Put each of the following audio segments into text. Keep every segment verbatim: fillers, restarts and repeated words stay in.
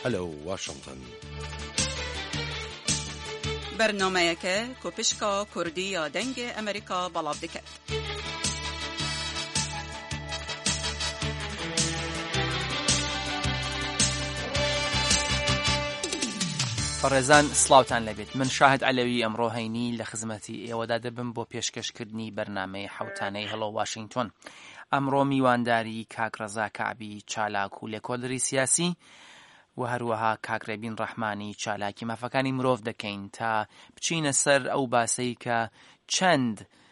ئەلە واشنگتن. بەرنامەیەکە کۆپشکا کوردی یا دەنگ ئەمریکا بەڵاو دەکات. بەڕێزان سڵاوتان لەبێت. من شاهد عەلەوی ئەمڕۆ هەینی لە خزمەتی ئێوەدا دەبم بۆ پێشکەشکردنی بەرنامەی حەوتانەی هەڵۆ واشنگتن. ئەمڕۆ میوانداری کاک ڕەزا کەعبی چالاک و لێکۆڵەری سیاسی و هەروەها کاک ڕێبین ڕەحمانی چالاکی مافەکانی مرۆڤ دەکەین تا بچینە سەر ئەو باسەی کە چەند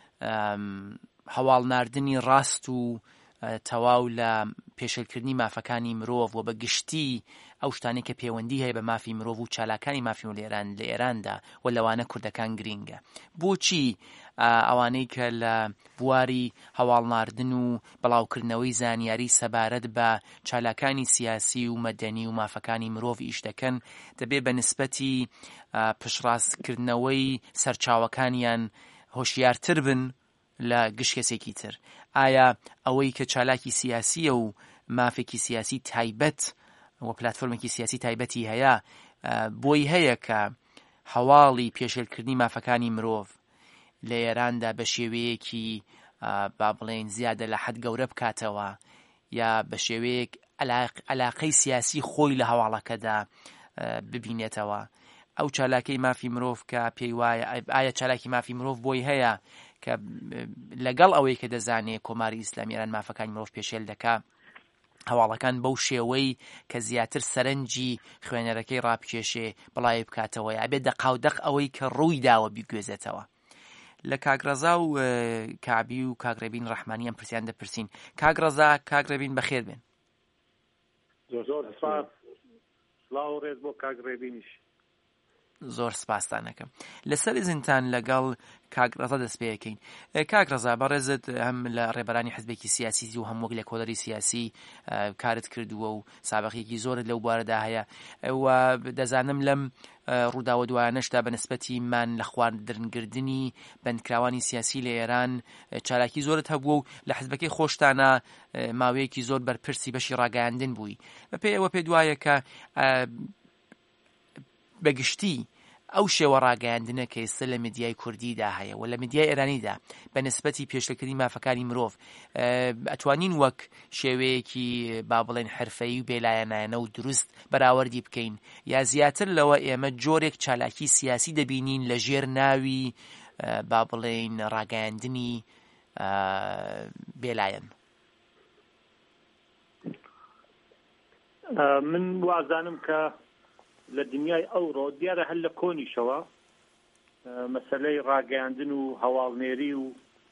هەواڵناردنی ڕاست و تەواو لە پێشێلکردنی مافەکانی مرۆڤ و بە گشتی ئەو شتانی کە پەیوەندی هەیە بە مافی مرۆڤ و چالاکانی مافی و لێران لە ئێراندا و لەوانە کوردەکان گرینگە. بۆچی ئەوانەی کە لە بواری هەواڵناردن و بەڵاوکردنەوەی زانیاری سەبارەت بە چالاکانی سیاسی و مەدەنی و مافەکانی مرۆڤ ئیش دەکەن دەبێت بە نسبەتی پشڕاستکردنەوەی سەرچاوەکانیان هۆشیارتر بن لە گشت کەسێکی تر؟ ئایا ئەوەی کە چالاکی سیاسیە و مافێکی سیاسی تایبەت و پلاتفۆرمێکی سیاسی تایبەتی هەیە بۆی هەیە کە هەواڵی پێشێلکردنی مافەکانی مرۆڤ لە ئێراندا بە شێوەیەکی با بڵێن زیادە لە حەد گەورە بکاتەوە یا بە شێوەیەک عەلاقەی سیاسی خۆی لە هەواڵەکەدا ببینێتەوە؟ ئەو چالاکەی مافی مرۆڤ کە پێی وایە ئایا چالاکی مافی مرۆڤ بۆی هەیە کە لەگەڵ ئەوەی کە دەزانێت کۆماری ئیسلامی ئێران مافەکانی مرۆڤ پێشێل دەکا هەواڵەکان بەو شێوەی کە زیاتر سەرنجی خوێنەرەکەی ڕابکێشێ بڵاوی بکاتەوە یا بێت دەقاودەق ئەوەی کە ڕووی داوە بیگوێزێتەوە؟ لە کاک ڕەزا و کابی و کاک ڕێبین ڕەحمانی ئەم پرسیان دەپرسین. کاک ڕەزا کاک ڕێبین بەخێر بێن. زۆر سپاس. سڵاو ڕێز بۆ کاک ڕێبینیش. زۆر سپاسانەکەم. لەسەر زینتان لەگەڵ کاک ڕەزا دەست پێەکەین. کاک ڕەزا بەڕێزت هەم لە ڕێبەرانی حزبێکی سیاسی و هەم وەک لێکۆڵەری سیاسی کارت کردووە و سابقێکی زۆرت لەو بارەدا هەیە و دەزانم لەم ڕووداوە دوایانەشدا بە نسبەتی مان لە خواردنگردنی بەندکراوانی سیاسی لە ئێران چالاکی زۆرت هەبووە و لە حزبەکەی خۆشتانە ماوەیەکی زۆر بەرپرسی بەشی ڕاگەیاندن بووی. بە پێی ئەوە پێ دوایە کە بەگشتی ئەو شێوە ڕاگەیاندنە کە ئێستا لە میدیای کوردیدا هەیە و لە میدیای ئێرانیدا بە نسبەتی پێشەکردنی مافەکانی مرۆڤ ئەتوانین وەک شێوەیەکی با بڵێن حرفەیی و بێلایەنایەنە و دروست بەراوردی بکەین یا زیاتر لەوە ئێمە جۆرێک چالاکی سیاسی دەبینین لە ژێر ناوی با بڵێن ڕاگەیاندنی بێلایەن؟ من وازانم کە لە دنیای ئەوڕۆ دیارە هەر لە کۆنیشەوە مەسەلەی ڕاگەیاندن و هەواڵنێری و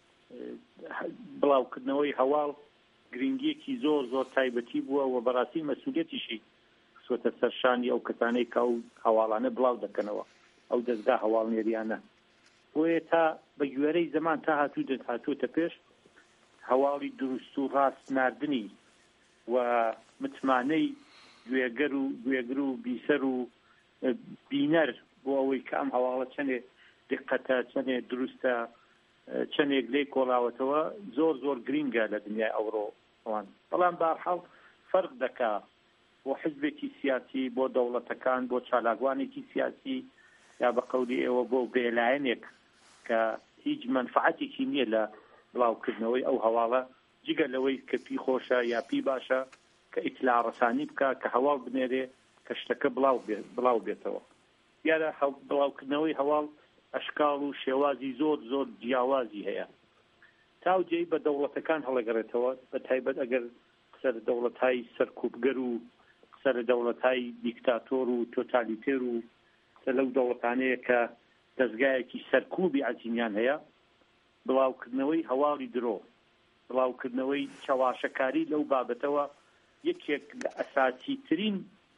بڵاوکردنەوەی هەواڵ گرنگیەکی زۆر زۆر تایبەتی بووە و بەڕاستی مەسئولیەتیشی خسوەتە سەرشانی ئەو کەسانەی کە ئەو هەواڵانە بڵاو دەکەنەوە، ئەو دەستگا هەواڵنێریانە. بۆیە تا بە گوێرەی زەمان تا هاتوو دێت هاتووتە پێش هەواڵی دروست و ڕاست ناردنی و متمانەی گوێگەر و گوێگر و بیسەر و بینەر بۆ ئەوەی کە ئەم هەواڵە چەندێ دقەتە، چەندێ دروستە، چەندێک لێی کۆڵاوەتەوە زۆر زۆر گرینگە لە دنیای ئەوڕۆ ئەوان. بەڵام بەهەرحاڵ فەرق دەکا بۆ حزبێکی سیاسی، بۆ دەوڵەتەکان، بۆ چالاکوانێکی سیاسی یا بە قەولی ئێوە بۆ بێلایەنێک کە هیچ منفعەتێکی نییە لە بڵاوکردنەوەی ئەو هەواڵە جگە لەوەی کە پی خۆشە یا پی باشە کە ئیتلاع ڕەسانی بکە، کە هەواڵ بنێرێ، کە شتەکە بڵاو بێتەوە. دیارە بڵاوکردنەوەی هەواڵ ئەشکاڵ و شێوازی زۆر زۆر جیاوازی هەیە. تاوجێی بە دەوڵەتەکان هەڵەگەڕێتەوە، بە تایبەت ئەگەر قسە لە دەوڵەتای سەرکوبگەر و قسە لە دەوڵەتای دیکتاتۆر و تۆتالیتێر و قسە لەو دەوڵەتانەیە کە دەستگایەکی سەرکوبی عەجینیان هەیە. بڵاوکردنەوەی هەواڵی درۆ، بڵاوکردنەوەی چاواشەکاری لەو بابەتەوە یەکێک لە ئەساسی ترین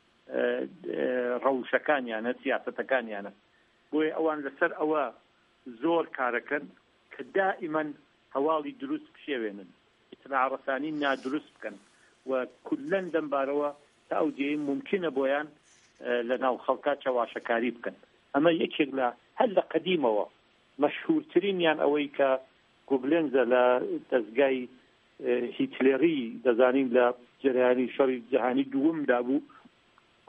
ڕەوشەکانیانە، سیاسەتەکانیانە. بۆیە ئەوان لەسەر ئەوە زۆر کارەکەن کە دائیمەن هەواڵی دروست بشێوێنن، ئیتلاع ڕەسانی نادروست بکەن و کولەن دەمبارەوە تا ئەو جێی ممکنە بۆیان لە ناو خەڵکا چاواشەکاری بکەن. ئەمە یەکێک لە هەر لە قەدیمەوە مەشهورترینیان ئەوەی کە گوبلێنزە لە دەستگای هیتلێری دەزانین لە جەریانی شەڕی جەهانی دووەمدا بوو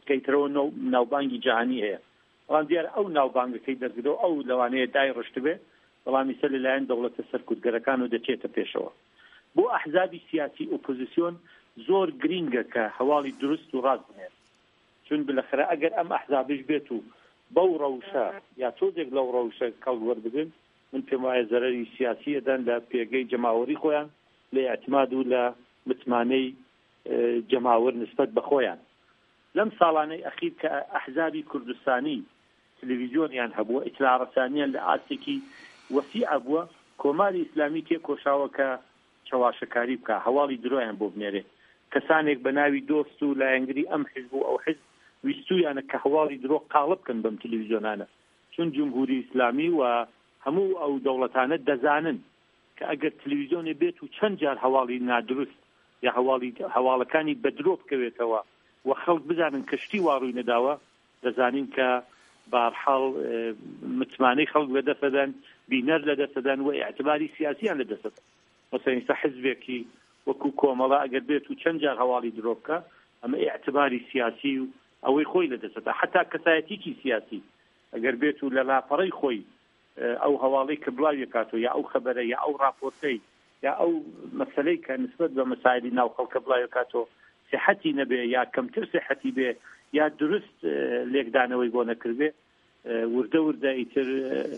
کەیترەوە ناوبانگی جیهانی هەیە بەڵام دیارە ئەو ناوبانگەکەی دەرگرەوە ئەو لەوانەیە دای ڕشت بێ بەڵام ئیسە لەلایەن دەوڵەتە سەرکوتگەرەکان و دەچێتە پێشەوە بۆ ئەحزابی سیاسی ئۆپۆزیسیۆن زۆر گرینگە کە هەواڵی دروست و ڕاست بنێت چون بالاخره ئەگەر ئەم ئەحزابش بێت و بەو ڕەوشە یا تۆزێک لەو ڕەوشە کەڵ وەربگرن من پێم وایە زەرەری سیاسی ئەدەن لە پێگەی جەماوەری خۆیان لە ئەعتماد و لە متمانەی جەماوەر نسبەت بە خۆیان لەم ساڵانەی ئەخیر کە ئەحزابی کوردستانی تلڤیزیۆنیان هەبووە ئیطلاع ڕەسانیان لە ئاستێکی وەسیع بووە کۆماری ئیسلامی تێکۆشاوە کە چاواشەکاری بکە هەواڵی درۆیان بۆ بنێرێ کەسانێک بە ناوی دۆست و لایەنگری ئەم حزب و ئەو حزب ویستویانە کە هەواڵی درۆ قاڵب بکەن بەم تلڤیزیۆنانە چون جمهوری ئیسلامی و هەموو ئەو دەوڵەتانە دەزانن کە ئەگەر تلڤیزیۆنێ بێت و چەند جار هەواڵی نادروست یا هەواڵی هەواڵەکانی بە درۆ بکەوێتەوە و خەڵک بزانن کەشتی واڕووی نەداوە دەزانین کە بارحاڵ متمانەی خەڵک لەدەستدەن بینەر لەدەستدەن و ئاعتباری سیاسیان لەدەستدەن مەسەڵەن حزبێکی وەکو کۆمەڵە ئەگەر بێت و چەند جار هەواڵی درۆ بکە ئەمە ئاعتباری سیاسی و ئەوەی خۆی لەدەستدا حتا کەسایەتیکی سیاسی ئەگەر بێت و لە لاپەڕەی خۆی ئەو هەواڵەی کە بڵاوی کاتەوە یا ئەو خەبەرە یا ئەو راپۆرتەی یا ئەو مەسەلەی کە نسبەت بە مەسایلی ناو خەڵکە بڵاوی کاتەوە صحەتی نەبێ یا کەمتر صحەتی بێ یا درست لێکدانەوەی بۆ نەکردێ وردە وردە ئیتر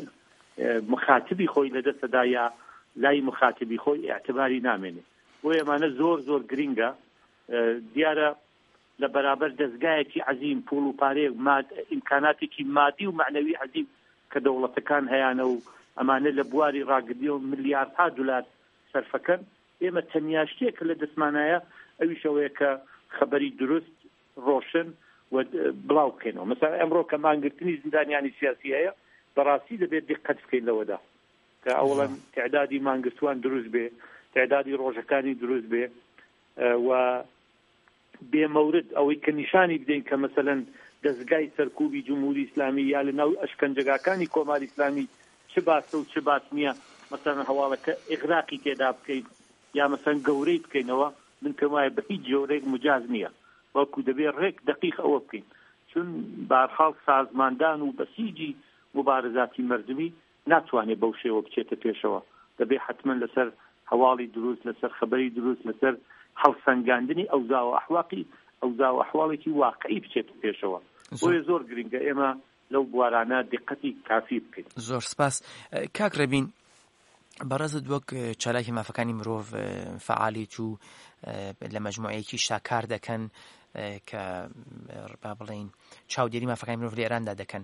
مخاتبی خۆی لەدەستدا یا لای مخاتبی خۆی اعتباری نامێنێ بۆ ئێمانە زۆر زۆر گرینگە دیارە لە بەرابەر دەستگایەکی عەزیم پوڵ و پارەیەک ئیمکاناتێکی مادی و معنەوی عەزیم کە دەوڵەتەکان هەیەە و ئەمانە لە بواری ڕاگردی و ملیاردها دولار سەرفەکەن ئێمە تەنیا شتێکە لە دەستمانایە ئەویشەوەیە کە خەبەری دروست ڕۆشن و بڵاو بکەینەوە مەسەڵەن ئەمڕۆ کە مانگرتنی زیندانیانی سیاسی هەیە بەڕاستی دەبێت دقت بکەین لەوەدا کە ئەوڵەن تعدادی مانگرتوان دروست بێ تعدادی ڕۆژەکانی دروست بێ و بێمەورد ئەوەی کە نیشانی بدەین کە مەسەڵەن دەستگای سەرکوبی جمهوری ئیسلامی یا لە ناو ئەشکەنجەکانی کۆماری ئیسلامی چ باسە و چ باس نییە مەسەڵەن هەواڵەکە ئیغراقی تێدا بکەین یا مەسەڵەن گەورەی بکەینەوە من پێم وایە بە هیچ جۆرێک مجاز نییە وەکو دەبێت ڕێک دقیق ئەوە بکەین چون بارحاڵ سازماندان و بەسیجی مبارزاتی مردمی ناتوانێت بەو شێوە بچێتە پێشەوە دەبێت حتما لەسەر هەواڵی دروست لەسەر خەبەری دروست لەسەر هەڵسەنگاندنی ئەوزا و ئەحواقی ئەوزا و ئەحواڵێکی واقعی بچێتە پێشەوە بۆیە زۆر گرنگە ئێمە لەو بوارانە دقەتی کافی بکەین. زۆر سپاس کاک ڕەبین بەڕێزت وەک چالاکی مافەکانی مرۆڤ فعالیت و لە مەجموعەیەکی شاکار دەکەن کە با بڵێن چاودێری مافەکانی مرۆڤ لە ئێراندا دەکەن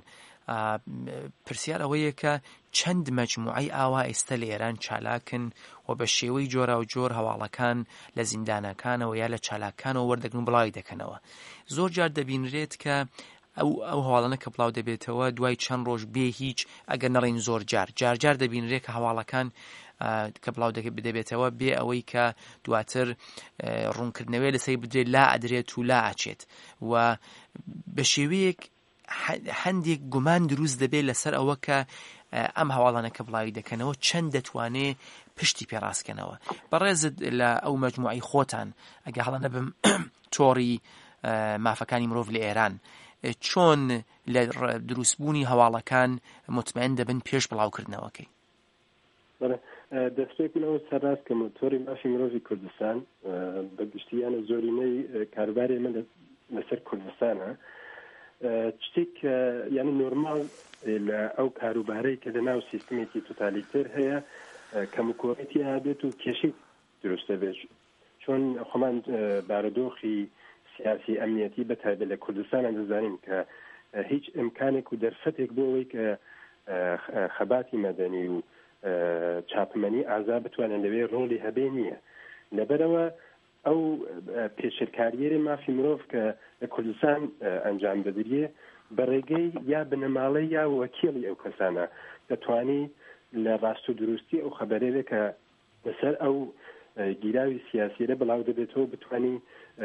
پرسیار ئەوەیە کە چەند مەجموعەی ئاوا ئێستا لە ئێران چالاکن و بە شێوەی جۆرا و جۆر هەواڵەکان لە زیندانەکانەوە یا لە چالاکانەوە وەردەگرن و بڵاوی دەکەنەوە زۆر جار دەبینرێت کە ئەو ئەو هەواڵانە کە بڵاو دەبێتەوە دوای چەند ڕۆژ بێ هیچ ئەگەر نەڵێن زۆر جار جار جار دەبینرێت کە هەواڵەکان کە بڵاو دەبێتەوە بێ ئەوەی کە دواتر ڕوونکردنەوەی لەسەر بدرێت لا ئەدرێت و لا ئاچێت و بە شێوەیەک هەندێک گومان دروست دەبێت لەسەر ئەوە کە ئەم هەواڵانە کە بڵاوی دەکەنەوە چەند دەتوانێت پشتی پێڕاستکەنەوە بەڕێزت لە ئەو مەجموعەی خۆتان ئەگە هەڵە بم تۆڕی مافەکانی مرۆڤ لە ئێران چۆن لە دروستبوونی هەواڵەکان مطمئن دەبن پێش بڵاوکردنەوەکەی دەستێکەوە سەرڕاست کە تۆری مافی مرۆڤی کوردستان بەگشتیانە زۆرینەی کاروباری من لەسەر کوردستانە شتێک یعنی نۆرمال لە ئەو کاروبارەی کە لەناو سیستمێکی توتالیتر هەیە کەموکۆڕێتی هابێت و کێشەی دروستە بێت چۆن خۆمان بارودۆخی سیاسی ئەمنیەتی بەتایبەت لە کوردستانە دەزانین کە هیچ ئیمکانێک و دەرفەتێک بۆ ئەوەی کە خەباتی مەدەنی و چاپمەنی ئازا بتوانن لەوێ ڕۆڵی هەبێ نییە لەبەرەوە ئەو پێشرکاریێری مافی مرۆڤ کە لە کوردستان ئەنجام دەدرێ بەڕێگەی یا بنەماڵەی یا وەکیڵی ئەو کەسانە دەتوانی لە ڕاست و دروستی ئەو خەبەرێک کە لەسەر ئەو گیراوی سیاسیرە بڵاو دەبێتەوە بتوانی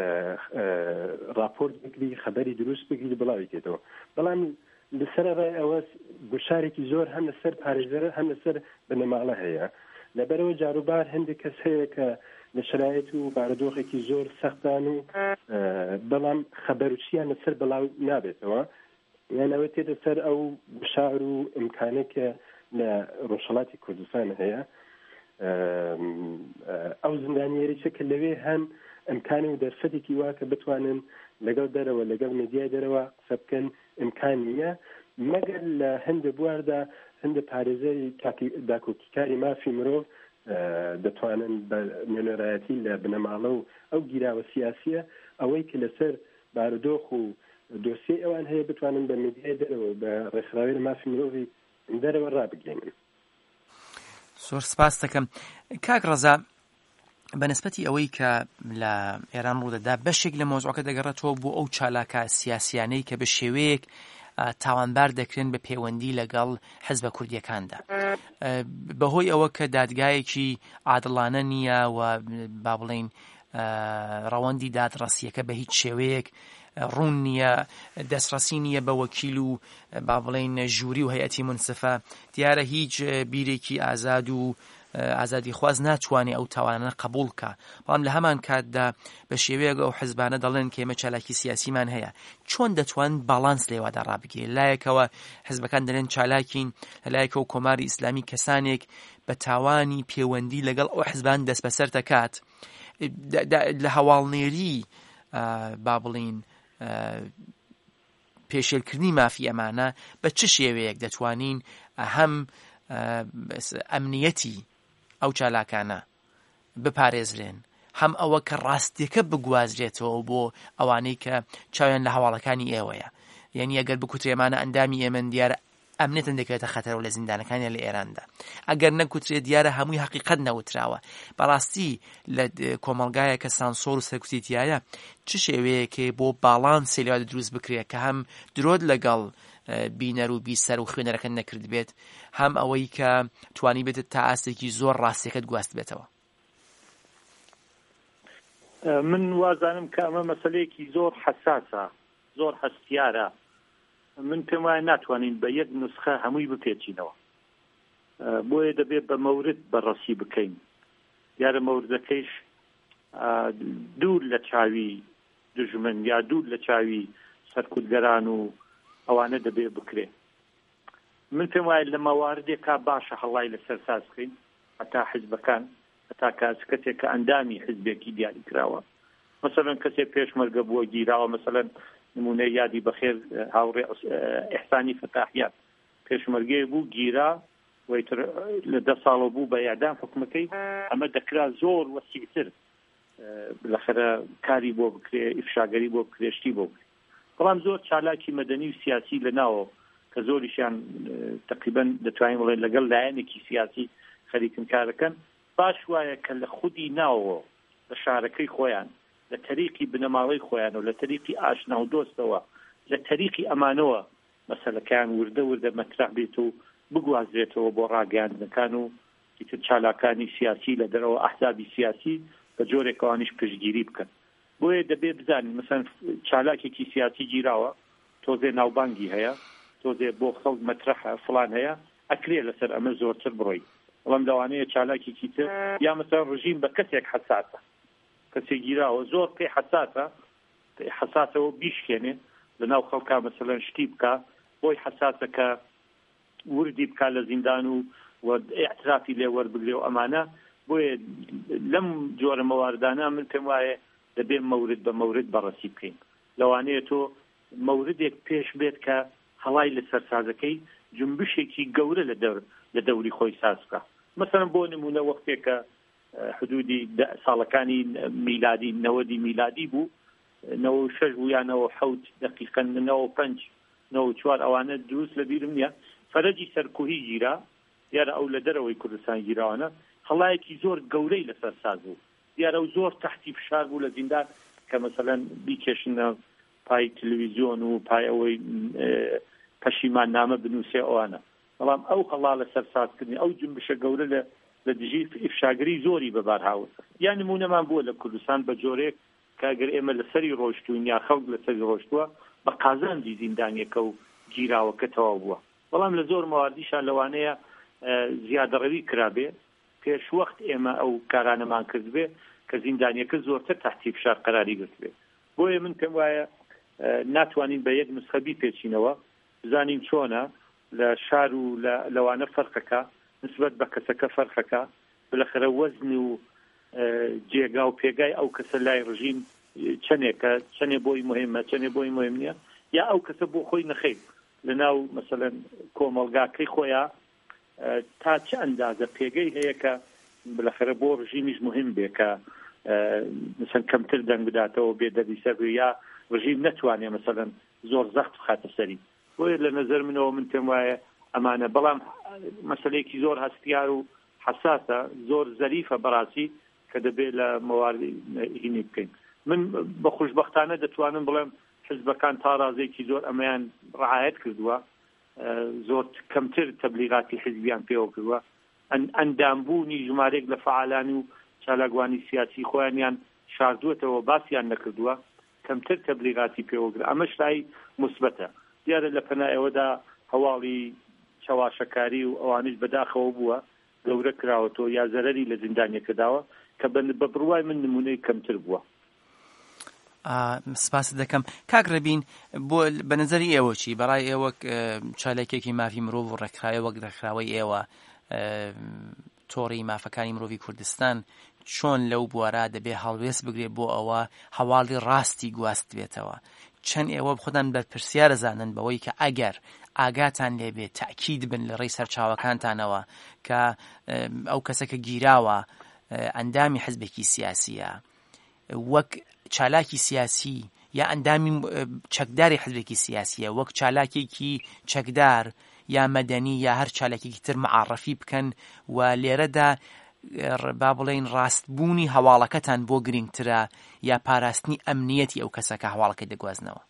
راپۆرت بگری خەبەری دروست بگری بڵاوی کێتەوە بەڵام لەسەر ڕای ئەوە گوشارێکی زۆر هەم لەسەر پارێزەرە هەم لەسەر بنەماڵە هەیە لەبەرەوە جاروبار هەندێک کەس هەیە کە لە شرایەت و بارودۆخێکی زۆر سەختان و بەڵام خەبەرچیان لەسەر بەڵاو نابێتەوە، یان ئەوە تێدە سەر ئەو بشار و ئیمکانێکە لە ڕۆژهەڵاتی کوردستان هەیە. ئەو زیندانیێریچە کە لەوێ هەن ئیمکانی و دەرفەتێکی وا کە بتوانن لەگەڵ دەرەوە لەگەڵ میدیای دەرەوە قسە بکەن ئیمکان نییە، مەگەر لە هەندە بواردا هەندە پارێزەری داکۆکیکاری مافی مرۆڤ دەتوانن بە نوێنەرایەتی لە بنەماڵە و ئەو گیراوە سیاسیە ئەوەی کە لەسەر بارودۆخ و دۆسیە ئەوان هەیە بتوانن بە میدیای دەرەوە بە ڕێکخراوی مافی مرۆڤی دەرەوە ڕابگەێنن. زۆر سپاس دەکەم کاک ڕەزا، بەنسبەتی ئەوەی کە لە ئێران ڕوودەدا بەشێک لە مۆزوعەکە دەگەڕێتەوە بۆ ئەو چالاکە سیاسیانەی کە بە شێوەیەک تاوانبار دەکرێن بە پەیوەندی لەگەڵ حیزبە کوردیەکاندا، بەهۆی ئەوە کە دادگایەکی عادڵانە نییە و با بڵێن ڕەوەندی دادڕەسیەکە بە هیچ شێوەیەک ڕوون نییە، دەستڕەسی نییە بە وەکیل و با بڵێن ژووری و هەیەتی منسفە، دیارە هیچ بیرێکی ئازاد و ئازادی خواز ناتوانێت ئەو تاوانە قبول کە، بەڵام لە هەمان کاتدا بە شێوەیەک ئەو حیزبانە دەڵێن کە ئێمە چالاکی سیاسیمان هەیە. چۆن دەتوان باڵانس لێوەدا ڕابگرێت؟ لایەکەوە حیزبەکان دەڵێن چالاکین، لەلایەکەوە کۆماری ئیسلامی کەسانێک بە تاوانی پەیوەندی لەگەڵ ئەو حیزبان دەست بەسەر دەکات. لە هەواڵنێری با بڵین پێشێلکردنی مافی ئەمانە بە چ شێوەیەک دەتوانین هەم ئەمنیەتی ئەو چالاکانە بپارێزرێن، هەم ئەوە کە ڕاستیەکە بگوازرێتەوە بۆ ئەوانەی کە چاویان لە هەواڵەکانی ئێوەیە؟ یعنی ئەگەر بکوترێمانە ئەندامی ئێمە دیارە ئەمنێتن دەکەوێتە خەتەرەوە لە زیندانەکانی لە ئێراندا، ئەگەر نەکوترێت دیارە هەمووی حەقیقەت نەوتراوە. بەڕاستی لە کۆمەڵگایە کە سانسۆر و سەرکوتیتیایە چ شێوەیەکێ بۆ باڵانسی لێوە دروست بکرێت کە هەم درۆت لەگەڵ بینەر و بیسەر و خوێنەرەکە نەکرد بێت، هەم ئەوەی کە توانی بێتە تا ئاستێکی زۆر ڕاستیەکەت گواست بێتەوە؟ من وازانم کە ئەمە مەسەلەیەکی زۆر حەساسە، زۆر هەستیارە. من پێم وایە ناتوانین بە یەک نوسخە هەمووی بپێچینەوە، بۆیە دەبێت بە مەورد بەڕەسی بکەین. دیارە مەوردەکەیش دوور لە چاوی دژمن یا دوور لە چاوی سەرکوتگەران و ئەوانە دەبێت بکرێ. من پێم وایە لە مەواردێکا باشە هەڵای لەسەر ساز بکەین، هەتا حیزبەکان هەتا کاتێک کە ئەندامی حیزبێکی دیاری کراوە، مەسەڵەن کەسێک پێشمەرگە بووە گیراوە، مەسەڵەن نمونە یادی بەخێر هاوڕێ ئیحسانی فەتاحیان پێشمەرگەی بوو گیرا وەیتر لە دە ساڵە بوو بە یادام حکومەکەی، ئەمە دەکرا زۆر وەسیعتر بالاخره کاری بۆ بکرێ، ئیفشاگەری بۆ بکرێشتی بۆ بکرێ. بەڵام زۆر چالاکی مەدەنی و سیاسی لەناوە کە زۆریشیان تقریبا دەتوانین بڵێن لەگەڵ لایەنێکی سیاسی خەریکن کارەکەن، باش وایە کە لە خودی ناوەوە لە شارەکەی خۆیان، لە تەریقی بنەماڵەی خۆیان و لە تەریقی ئاشنا و دۆستەوە، لە تەریقی ئەمانەوە مەسەلەکان وردە وردە مەترح بێت و بگوازرێتەوە بۆ ڕاگەاندنەکان و ئیتر چالاکانی سیاسی لە دەرەوە ئەحزابی سیاسی بە جۆرێکەوانیش پشتگیری بکەن. بۆیە دەبێت بزانین مەسەن چالاکێکی سیاسی گیراوە، تۆزێ ناوبانگی هەیە، تۆزێ بۆ خەڵک مەترەحە فڵان هەیە، ئەکرێ لەسەر ئەمە زۆرتر بڕۆی. بەڵام لەوانەیە چالاکێکی تر یا مەسەن ڕژیم بە کەسێک حەساسە، کەسێک گیراوە زۆر پێی حەساسە، حەساسەوە بیشکێنێ لەناو خەڵکا مەسەلەن شتی بکە، بۆی حەساسە کە وردی بکە لە زیندان و ئیعترافی لێ وەربگرێ و ئەمانە. بۆیە لەم جۆرە مەواردانە من پێم وایە دەبێت مەورد بە مەورد بەڕەسی بکەین. لەوانەیە تۆ مەوردێک پێش بێت کە هەڵای لەسەر سازەکەی جنبشێکی گەورە لە دەوری خۆی ساز بکە. مەسەڵەن بۆ نمونە وەختێک کە حدودی ساڵەکانی میلادی نەوەدی میلادی بوو، نەوە شەش بوو یان نەوە حەوت دەقیقەن نەوە پەنج نەوە چوار، ئەوانە دروست لە بیرم نییە، فەرەجی سەرکوهی گیرا، دیارە ئەو لە دەرەوەی کوردستان گیراوانە، هەڵایەکی زۆر گەورەی لەسەر ساز بوو، دیارە و زۆر تەحتی فشار بوو لە زیندان کە مەسەڵەن بیکێشنە پای تەلەڤیزیۆن و پای ئەوەی پەشیمان نامە بنووسێ ئەوانە. بەڵام ئەو هەڵا لەسەر سازکردنی ئەو جنبشە گەورە لە لە دژی ئیفشاگری زۆری بەبار هاوت. یا نمونەمان بووە لە کوردستان بە جۆرێک کە ئەگەر ئێمە لەسەری ڕۆشتوین یا خەڵک لەسەری ڕۆشتووە بە قازاندی زیندانیەکە و گیراوەکە تەواو بووە. بەڵام لە زۆر مەواردیشان لەوانەیە زیادەڕەوی کرابێ، پێش وەخت ئێمە ئەو کارانەمان کرد بێ کە زیندانیەکە زۆرتر تحتی فشار قەراری گرتوێت. بۆیە من پێم وایە ناتوانین بە یەک نسخەبی پێچینەوە بزانین چۆنە لە شار و لەوانە فەرقەکە نسبەت بە کەسەکە فەرقەکە بالاخره وەزن و جێگا و پێگای ئەو کەسە لای ڕژیم چەندێکە چەندێ بۆی مهمە چەندێ بۆی مهم نییە یا ئەو کەسە بۆ خۆی نەخێت لەناو مەسەلەن کۆمەڵگاکەی خۆیان تا چه ئەندازە پێگەی هەیە کە بالاخره بۆ ڕژیمیش مهم بێ کە مثلا کەمتر دەنگ بداتەوە بێ دەبیسەر یا ڕژیم نەتوانێ مەسەلەن زۆر زەخت بخاتە سەری. بۆیە لە نەزەر منەوە من پێم وایە ئەمانە بەڵام مەسەلەیەکی زۆر هەستیار و حساسە زۆر زەریفە بەڕاستی کە دەبێت لە مەواردی هینی بکەین. من بە خوشبەختانە دەتوانم بڵێم حزبەکان تا ڕازێکی زۆر ئەمەیان ڕعایەت کردووە، زۆر کەمتر تەبلیغاتی حزبیان پێوە کردووە، ئەندامبوونی ژمارەیەک لە فعالانی و چالاکوانی سیاسی خۆیانیان شاردووەتەوە باسییان نەکردووە، کەمتر تەبلیغاتی پێوە کرد. ئەمەش لای مثبەتە. دیارە لە پەنایەوەدا هەواڵی چاواشەکاری و ئەوانش بەداخەوە بووە گەورە کراوەتەوە یا زەرەری لە زیندانیەکە داوە کە بە بڕوای من نمونەی کەمتر بووە. سپاس دەکەم. کاک ڕەبین، بۆ بە نظری ئێوە چی بەڕای ئێوە چالێکێکی مافی مرۆڤ و ڕێکخراوە وەک ڕێکخراوەی ئێوە تۆڕی مافەکانی مرۆڤی کوردستان چۆن لەو بوارە دەبێ هەڵوێست بگرێت بۆ ئەوە هەواڵی ڕاستی گواست بێتەوە؟ چەند ئێوە خۆتان بەرپرسیارە زانن بەوەی کە ئەگەر ئاگاتان لێبێت تاکید بن لە ڕێی سەرچاوەکانتانەوە کە ئەو کەسەکە گیراوە ئەندامی حزبێکی سیاسیە وەک چالاکی سیاسی یا ئەندامی چەکداری حزبێکی سیاسیە وەک چالاکێکی چەکدار یا مەدەنی یا هەر چالاکێکی تر معرفی بکەن و لێرەدا با بڵێن ڕاستبوونی هەواڵەکەتان بۆ گرنگترە یا پاراستنی ئەمنیەتی ئەو کەسەکە هەواڵەکەی دەگوازنەوە؟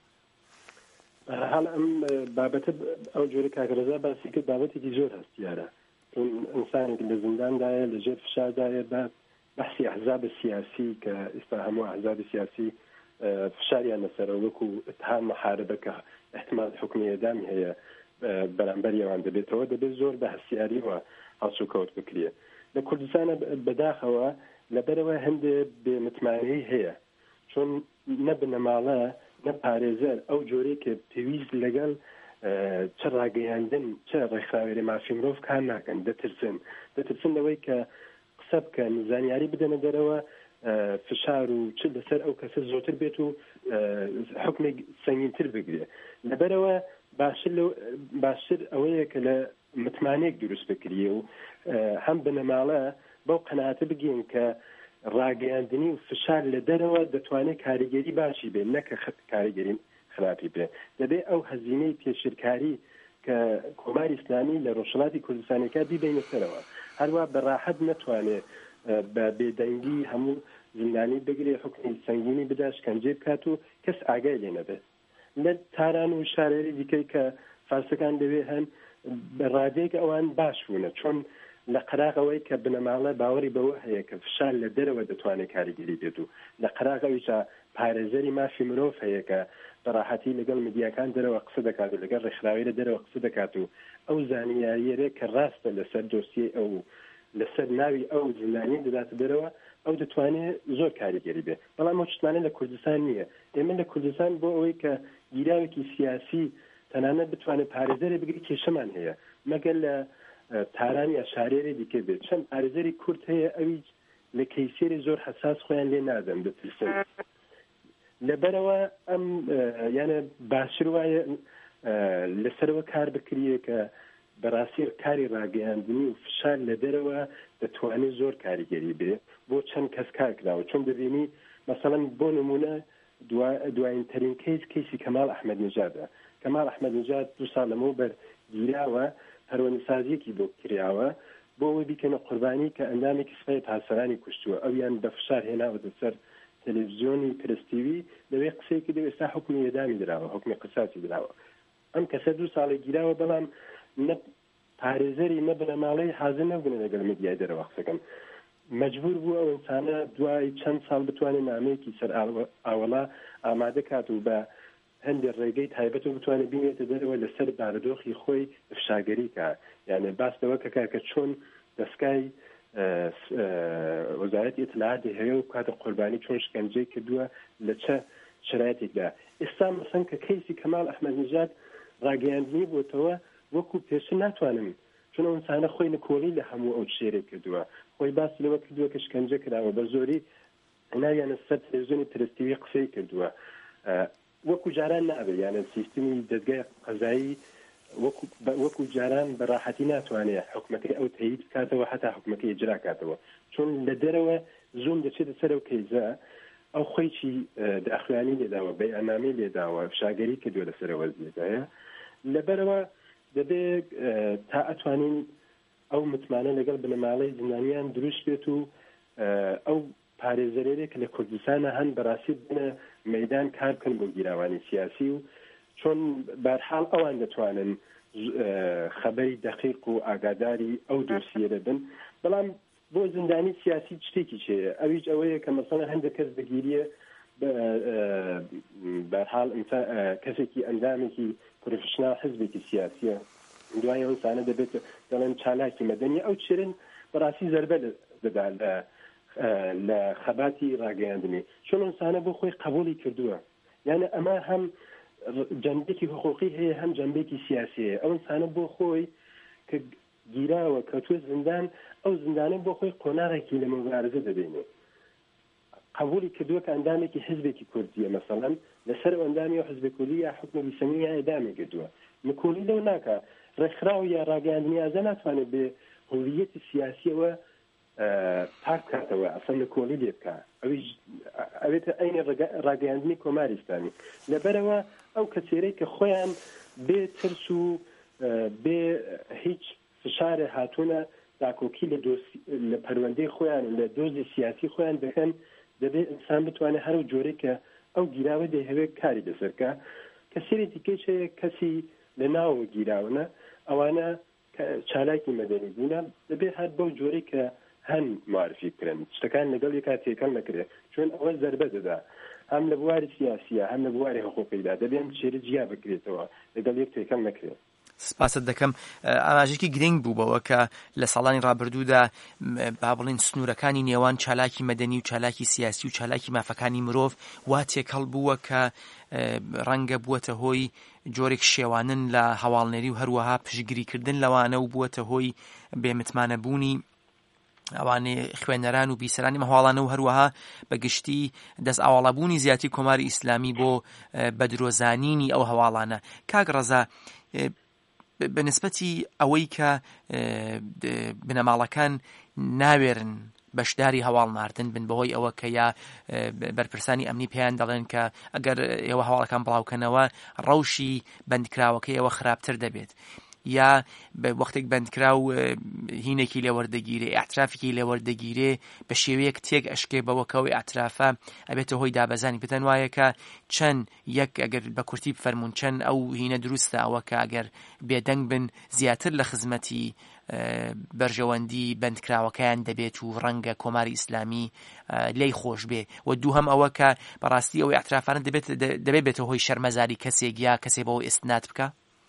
هەڵ ئەم بابەتە ئەو جۆرە کاکرەزا باسی کرد بابەتێکی زۆر هەستیارە. ئینسانێک لە زینداندایە لەژێر فشاردایە بە بەحسی ئەحزاب سیاسی کە ئێستا هەموو ئەحزاب سیاسی فشاریان لەسەرە وەکو اتهام محاربەکە احتمال حکمی ئێدامی هەیە بەرامبەر ئەوان دەبێتەوە دەبێت زۆر بە هەستیاریەوە هەڵسو کەوت بکرێ. لە کوردستانە بەداخەوە لەبەرەوە هەندێک بێمتمانەی هەیە چۆن نەبنەماڵە نەپارێزەر ئەو جۆرەی کە پێویست لەگەڵ چه ڕاگەیاندن چه ڕێکخراوێری مافی مرۆڤ کار ناکەن، دەترسن دەترسن لەوەی کە قسە بکەن زانیاری بدەنە دەرەوە فشار و چ لەسەر ئەو کەسە زۆرتر بێت و حکمێک سەنگینتر بگرێ. لەبەرەوە باشتر باشتر ئەوەیە کە لە متمانەیەک دروست بکریە و هەم بنەماڵە بەو قەناعەتە بگین کە ڕاگەیاندنی و فشار لە دەرەوە دەتوانێت کاریگەری باشی بێت نەکە کاریگەری خراپی بێ. دەبێت ئەو هەزینەی پێشرکاری کە کۆماری ئیسلامی لە ڕۆژهەڵاتی کوردستانەکە بیبینە سەرەوە، هەروە بەڕاحەت نەتوانێت بە بێدەنگی هەموو زیندانی بگرێ حکمی سەنگینی بدات شکەنجێ بکات و کەس ئاگای لێ نەبێت. لە تاران و شارێری دیکەی کە فارسەکان دەوێ هەن بەڕادەیەک ئەوان باش بوونە چۆن لە قەراغەوەی کە بنەماڵە باوەڕی بەوە هەیە کە فشار لە دەرەوە دەتوانێت کاریگەری بێت و لە قەراغەویشە پارێزەری مافی مرۆڤ هەیە کە بەڕاحەتی لەگەڵ میدیاکان دەرەوە قسە دەکات و لەگەڵ ڕێکخراوی لە دەرەوە قسە دەکات و ئەو زانیاریەرە کە ڕاستە لەسەر دۆسیە ئەو لەسەر ناوی ئەو زیندانی دەداتە دەرەوە ئەو دەتوانێت زۆر کاریگەری بێت. بەڵام ئەو شتانە لە کوردستان نییە. ئێمە لە کوردستان بۆ ئەوەی کە گیراوێکی سیاسی تەنانەت بتوانێت پارێزەرێ بگری کێشەمان هەیە مەگەر لە تارانی یا شارێری دیکە بێت. چەند پارێزەری کورد هەیە ئەوی لە کەیسێری زۆر حساس خۆیان لێ نادەن دەترسن. لەبەرەوە ئەم یانە باشتر وایە لەسەرەوە کار بکریە کە بەڕاستی کاری ڕاگەیاندنی و فشار لە دەرەوە دەتوانێت زۆر کاریگەری بێ بۆ چەند کەس کار کراوە. چۆن دەبینی مەسەڵەن بۆ نمونە دوایین ترین کەیس کەیسی کەمال ئەحمەد نژادە. کەمال ئەحمەد نژاد دوو ساڵ لەمەوبەر گیراوە پەروەردەسازیەکی بۆ کراوە بۆ ئەوەی بیکەنە قوربانی کە ئەندامێکی سپای پاسەرانی کوشتووە ئەویان بە فشار هێناوە دەسەر تەلەڤیزیۆنی پرستیوی لەوێ قسەیەکی دەوێت ئێستا حکمی ئێدامی دراوە حکمی قساسی دراوە. ئەم کەسە دوو ساڵی گیراوە بەڵام نە پارێزەری نە بنەماڵەی حاضر نەبوونە لەگەڵ میدیای دەرەوە قسەکەن. مەجبور بوو ئەو ئینسانە دوای چەند ساڵ بتوانێت نامەیەکی سەر ئاوەڵا ئامادە کات و بە هەندێک ڕێگەی تایبەت و بتوانێت بینێتە دەرەوە لەسەر بارودۆخی خۆی ئفشاگەری کات. یعنی باس لەوە کەکا کە چۆن دەستگای وەزارەتی ئیتلاعاتی هەیە و کاتە قوربانی چۆن شکنجەی کردووە لە چه شرایطێکدا. ئێستا مەسەن کە کەیسی کەمال ئەحمەدنژاد ڕاگەیاندنی بۆتەوە وەکو پێشتر ناتوانم، چون ئەو ئینسانە خۆی نەکۆڵی لە هەموو ئەو شێرێک کردووە، خۆی باسی لەوە کردووە کە شکنجە کراوە، بە زۆری ناویانە سەر تەلەڤیزیۆنی پرستیوی قسەی کردووە، وەکو جاران نابێت، یانە سیستمی دەستگای قەزایی وەکو جاران بەڕاحەتی ناتوانێت حکومەکەی ئەو تایید بکاتەوە هەتا حکومەکەی ئیجرا کاتەوە، چون لە دەرەوە زوم دەچێتە سەر ئەو کەیزە ئەو خۆیکی داخوانی لێداوە، بەیانامی لێداوە، فشاگەری کردووە لەسەرەوە لێدایە. لەبەرەوە دەبێت تا ئەتوانین ئەو متمانە لەگەڵ بنەماڵەی زیندانیان دروست بێت و ئەو پارێزەرێک لە کوردستانە هەن بەڕاستی بنە مەیدان کار بکەن بۆ گیراوانی سیاسی و چۆن بەرحاڵ ئەوان دەتوانن خەبەری دقیق و ئاگاداری ئەو دۆسیە دەبن. بەڵام بۆ زیندانی سیاسی شتێکی چێە، ئەویش ئەوەیە کە مەسەڵەن هەندێک کەس بەگیریە بەرحاڵ کەسێکی ئەندامێکی پرۆفشنال حزبێکی سیاسیە، دوای ئەو ئینسانە دەبێت دەڵێن چالاکی مەدەنی، ئەو چرن بەڕاستی زەربە دەدا لە خەباتی ڕاگەیاندنی، چۆن ئینسانە بۆ خۆی قبوڵی کردووە، یعنی ئەمە هەم جەنبێکی حقوقی هەیە هەم جەنبێکی سیاسی هەیە. ئەو ئینسانە بۆ خۆی کە گیراوە کەوتووە زیندان، ئەو زیندانە بۆ خۆی قۆناغێکی لە مەبارزە دەبێنێ، قبولی کردووە کە ئەندامێکی حزبێکی کوردیە، مەسەڵەن لەسەر ئەندامی و حزبی کوردی یا حکومە بیسەمی یا ئەدامی کردووە، نکۆلی لەو ناکە ڕێکخراو یا ڕاگەیاندنی ئازا ناتوانێت بێ هویەتی سیاسیەوە پاک کاتەوە، ئەسەن نکۆلی لێ بکە، ئەوێتە ئەینە ڕاگەیاندنی کۆماری ئیسلامی. لەبەرەوە ئەو کەسێرەی کە خۆیان بێ ترس و بێ هیچ فشارە هاتوونە داکۆکی لە پەروەندەی خۆیان لە دۆزی سیاسی خۆیان دەکەن، دەبێت ئینسان بتوانێت هەر جۆرەی کە ئەو گیراوە دەیهەوێت کاری بەسەرکە. کەسێری دیکەش هەیە کەسی لە ناوە گیراونە، ئەوانە چالاکی مەدەنی بوونە، دەبێت هەر بەو جۆرەی کە هەن معرفی بکرێن، شتەکان لەگەڵ یەکا تێکەڵ نەکرێت، چۆن ئەوە زەربە دەدا هەم لە بواری سیاسیە هەم لە بواری حقوقیدا، دەبێت شێرە جیا بکرێتەوە، لەگەڵ یەک تێکەڵ نەکرێت. سپاست دەکەم. ئاماژێکی گرنگ بوو بەوە کە لە ساڵانی ڕابردوودا با بڵین سنوورەکانی نێوان چالاکی مەدەنی و چالاکی سیاسی و چالاکی مافەکانی مرۆڤ وا تێکەڵ بووە کە ڕەنگە بووەتە هۆی جۆرێک شێوانن لە هەواڵنێری و هەروەها پشگیریکردن لەوانە و بووەتە هۆی بێمتمانەبوونی ئەوانێ خوێنەران و بیسەرانی مەهواڵانە و هەروەها بەگشتی دەست ئاوەڵەبوونی زیاتی کۆماری ئیسلامی بۆ بەدرۆزانینی ئەو هەواڵانە. کاک ڕەزا، بەنسبەتی ئەوەی کە بنەماڵەکان ناوێرن بەشداری هەواڵ ناردن بن بەهۆی ئەوە کە یا بەرپرسانی ئەمنی پێیان دەڵێن کە ئەگەر ئێوە هەواڵەکان بڵاوکەنەوە ڕەوشی بەندکراوەکەی ئەوە خراپتر دەبێت، یا وەختێک بەندکرا و هینێکی لێوەردەگیرێ، ئاعترافێکی لێوەردەگیرێ بە شێوەیەک تێک ئەشکێ بەوەکەوەی ئاعترافە ئەبێتە هۆی دابەزانی. پێتەن وایە کە چەند یەک ئەگەر بە کورتی بفەرمونون چەند ئەو هینە دروستە ئەوە کە ئەگەر بێدەنگ بن زیاتر لە خزمەتی بەرژەوەندی بەندکراوەکەیان دەبێت و ڕەنگە کۆماری ئیسلامی لێی خۆش بێ، و دوو هەم ئەوە کە بەڕاستی ئەوەی ئاعترافانە دەبێت بێتە هۆی شەرمەزاری کەسێک یا کەسێک بەوە ئیستناد بکە.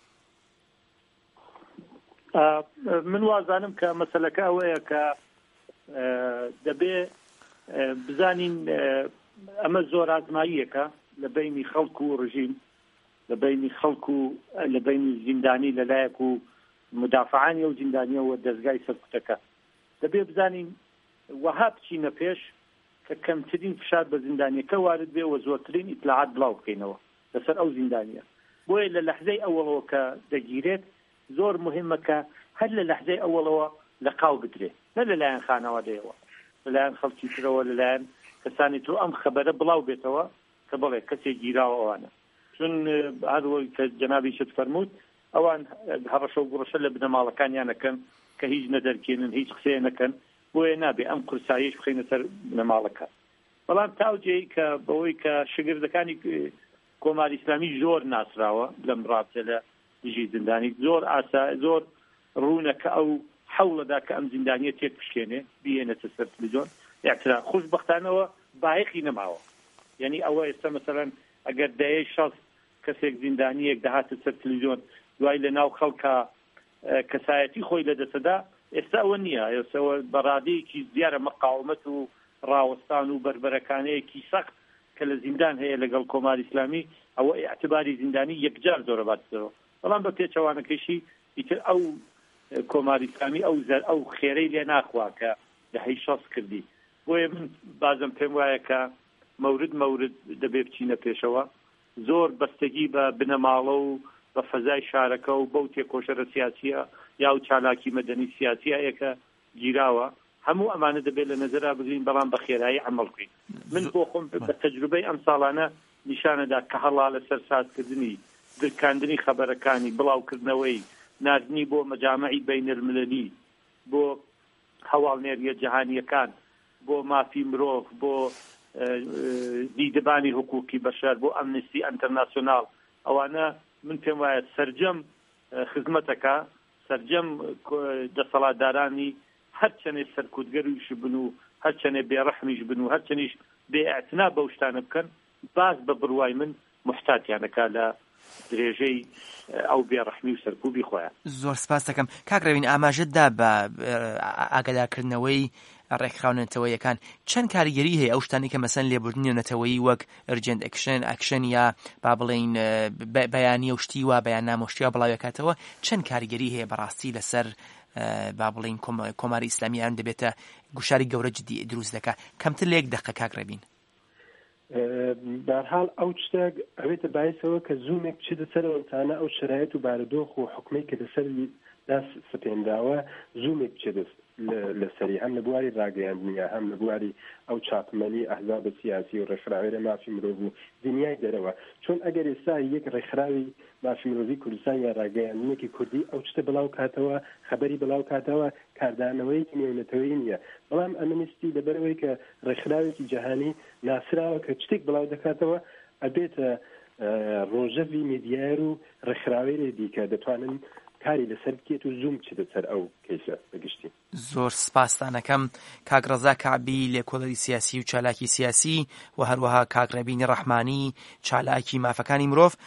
من وازانم کە مەسەلەکە ئەوەیە کە دەبێ بزانین ئەمە زۆر ئازماییەکە لە بینی خەڵک و ڕژیم، لە بینی خەڵک و لە بینی زیندانی لەلایەک و مدافعانی و زیندانیەوە دەستگای سەرکوتەکە. دەبێ بزانین وەها بچینە پێش کە کەمترین فشار بە زیندانیەکە وارد بێ و زۆرترین ئیتلاعات بڵاو بکەینەوە لەسەر ئەو زیندانیە. بۆیە لە لەحزەی ئەوەڵەوە کە دەگیرێت زۆر مهمە کە هەر لە لەحزەی ئەوەڵەوە لە قاو بدرێ، نە لەلایەن خانەوادەیەوە، لەلایەن خەڵکی ترەوە، لەلایەن کەسانی تۆ ئەم خەبەرە بڵاو بێتەوە کە بڵێ کەسێک گیراوە ئەوانە. چون هەروەی کە جەنابی شت فەرمووت ئەوان هەڕەشە و گوڕەشە لە بنەماڵەکانیان نەکەن کە هیچ نەدەرکێنن، هیچ قسەیە نەکەن، بۆیە نابێ ئەم قورساییش بخەینە سەر بنەماڵەکە. بەڵام تاوجێی کە بەوەی کە شگردەکانی کۆماری ئیسلامی زۆر ناسراوە لەم ڕابطە لە دژی زیندانی، زۆر ئاسا زۆر ڕوونە کە ئەو حەوڵەدا کە ئەم زیندانیە تێک بشکێنێ بێنێتە سەر تەلەڤیزیۆن، یاکترا خۆشبەختانەوە بایەخی نەماوە. یعنی ئەوە ئێستا مەسەڵەن ئەگەر دەیە شەڕ کەسێک زیندانیەک دەهاتە سەر تەلەڤیزیۆن دوای لە ناو خەڵکە کەسایەتی خۆی لەدەستەدا، ئێستا ئەوە نییە، ئێسەوە بەڕادەیەکی زیارە مەقاومەت و ڕاوەستان و بربەرەکانەیەکی سەخت کە لە زیندان هەیە لەگەڵ کۆماری ئیسلامی، ئەوە ئیعتباری زیندانی یەکجار زۆرە باتەوە. بەڵام بە پێچەوانەکەشی ئیتر ئەو کۆماری ئیسلامی ئەو زەر ئەو خێرەی لێ ناخوا کە لە هەی شەڕ کردی. بۆیە من بازم پێم وایە کە مەورد مەورد دەبێ بچینە پێشەوە، زۆر بەستگی بە بنەماڵە و بە فەزای شارەکە و بەو تێکۆشەرە سیاسیە یا و چالاکی مەدەنی سیاسیە کە گیراوە، هەموو ئەمانە دەبێت لە نەزەرا بگرین، بەڵام بە خێرایی عەمەڵ بکەین. من بۆ خۆم بە تەجروبەی ئەم ساڵانە نیشانەدا کە هەڵا لەسەر سازکردنی درکاندنی خەبەرەکانی، بڵاوکردنەوەی ناردنی بۆ مەجامعی بینالمللی، بۆ هەواڵنێریە جەهانیەکان، بۆ مافی مرۆڤ، بۆ دیدەبانی حقوقی بەشەر، بۆ ئەمنستی ئەنتەرناسیۆناڵ، ئەوانە من پێم وایە سەرجەم خزمەتەکە، سەرجەم دەسەڵاتدارانی هەرچەنێ سەرکوتگەریش بن و هەرچەنێ بێڕەحمیش بن و هەرچەنیش بێئەتنا بەو شتانە بکەن، باز بە بڕوای من محتاتیانەکە لە درێژەی ئەو بێڕەحمی و سەرکوبی خۆیان. زۆر سپاس دەکەم. کاکڕەوین، ئاماژەتدا بە ئاگادارکردنەوەی ڕێکخراونەتەوەیەکان چەند کاریگەری هەیە ئەو شتانی کە مەسەن لێبوردنی نەتەوەیی وەک ئەرجەنت ئەکشن ئەکشن یا با بڵێن بەیانی و شتی وا بەیان نامۆشتی و بڵاوەکاتەوە، چەند کاریگەری هەیە بەڕاستی لەسەر با بڵێن کۆماری ئیسلامیان دەبێتە گوشاری گەورە جدی دروست دەکات؟ کەمتر لە یەک دەقە کاکڕەبین. بەرحاڵ ئەو شتێک ئەوێتە باعثەوە کە زوومێک بچێتە سەرەوەتانە ئەو شرایەت و بارودۆخ و حکمەی کە لەسەر داس سپێنداوە زوومێک بچێت لەسەری، هەم لە بواری ڕاگەیاندنیە، هەم لە بواری ئەو چاپمەنی ئەحزاب سیاسی و ڕێکخراوێرە مافی مرۆڤ و دنیای دەرەوە. چۆن ئەگەر ئێستا یەک ڕێکخراوی مافی مرۆڤی کوردستان یا ڕاگەیاندنێکی کوردی ئەو شتە بڵاو کاتەوە، خەبەری بڵاو کاتەوە، کاردانەوەیەکی نێونەتەوەیی نییە. بەڵام ئەمنستی لەبەرەوەی کە ڕێکخراوێکی جەهانی ناسراوە کە شتێک بڵاو دەکاتەوە، ئەبێتە ڕۆژەوی میدیار و ڕێکخراوێرە دیکە دەتوانن کاری لەسەر بکێت و زوم چێتە سەر ئەو کێسە بەگشتی. زۆر سپاسدانەکەم کاک ڕەزا کەعبی، لێکۆڵەری سیاسی و چالاکی سیاسی، و هەروەها کاک ڕەبینی ڕەحمانی، چالاکی مافەکانی مرۆڤ.